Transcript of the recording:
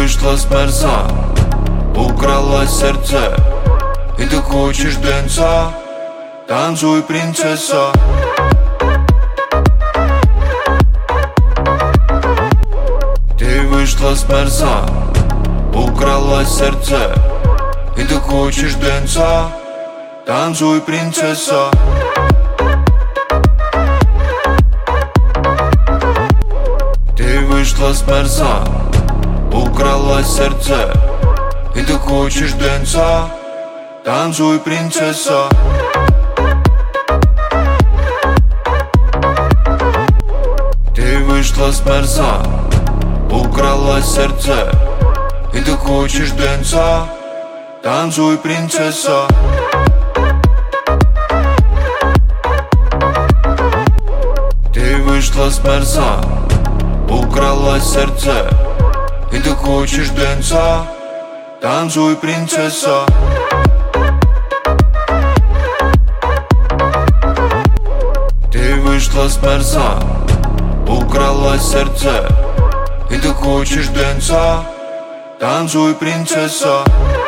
вышла с мерза, украла сердце, и ты хочешь дэнса. Танцуй, принцесса. Ты вышла с мерза, украла сердце, и ты хочешь дэнса. Танцуй, принцесса. Ты вышла с мерза, украла сердце, и ты хочешь дэнса. Танцуй, принцесса. Ты вышла с мерза, украла сердце, и ты хочешь дэнса. Танцуй, принцесса. Ты вышла с мерза, украла сердце, и ты хочешь дэнса. Танцуй, принцесса. Ты вышла с мерза, украла сердце, и ты хочешь дэнса. Танцуй, принцесса.